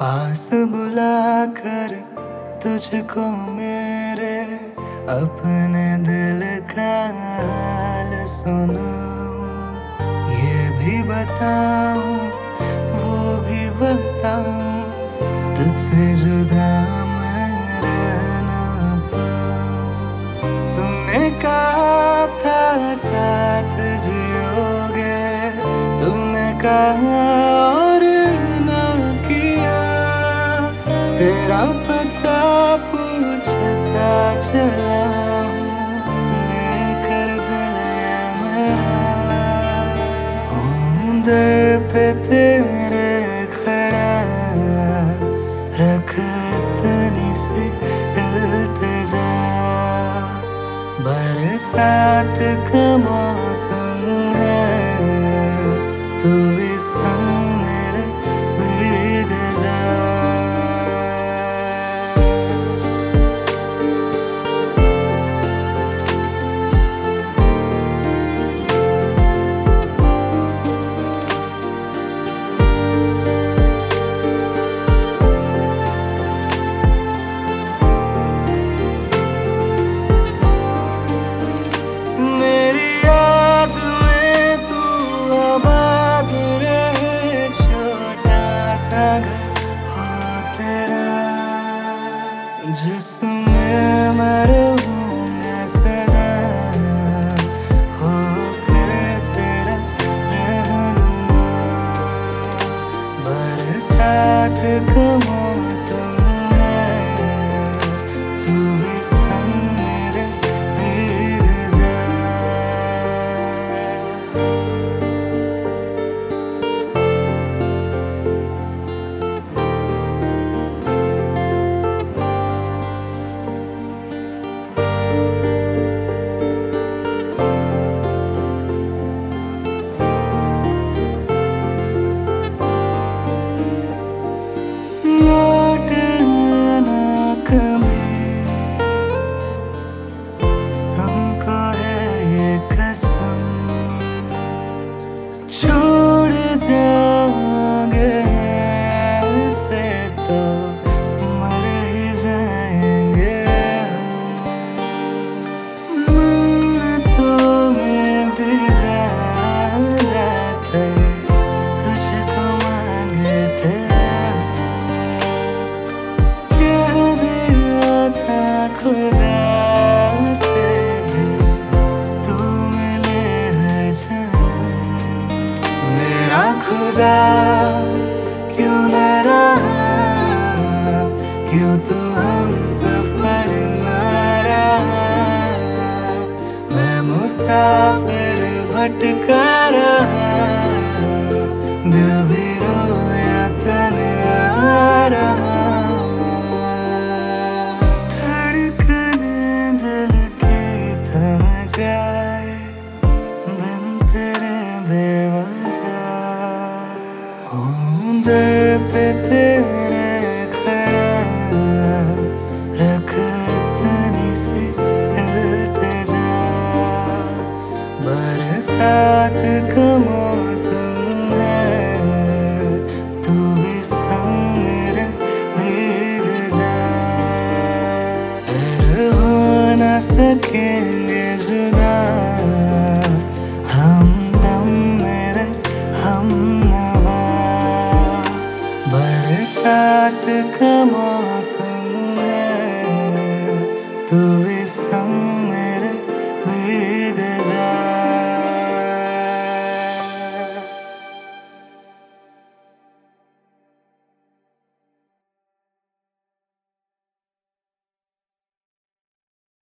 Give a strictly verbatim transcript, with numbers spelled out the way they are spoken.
पास बुलाकर तुझको मेरे अपने दिल का हाल सुनाऊं, ये भी बताऊं वो भी बताऊं, तुझसे जुदा मैं रह ना पाऊं। तुमने कहा था साथ जियोगे, तुमने कहा और ना किया, तेरा पता पूछता चला हूँ, लेकर दिल ये मेरा हूँ दर पे तेरे खड़ा, रख इतनी सी इल्तिजा। बरसात का मौसम है, तू भी संग मेरे भीग जा। जिसमें मैं रहूँगा सदा, होकर तेरा रहनुमा। बरसात का मौसम है, तू भी संग मेरे भीग जा। छोड़ जाओगे ऐसे तो मर ही जाएंगे हम। मन्नतों में भी ज़्यादा तुझको मांगे थे, कह दिया था खुदा से भी तू मिले हर जन्म। मेरा खुदा क्यों न रहा, क्यों तू हम सफर न रहा, मैं मुसाफिर भटका रहा, दिल भी रोया तन्हा रहा। धड़कने दिल की थम जाए बिन तेरे बेवजह, हूँ दर पे तेरे खड़ा, रख इतनी सी इल्तिजा। बरसात का मौसम है, तू भी संग मेरे भीग जा। फिर हो ना सकेंगे जुदा, हम दम मेरे हमनवा। बरसात का मौसम है, तू भी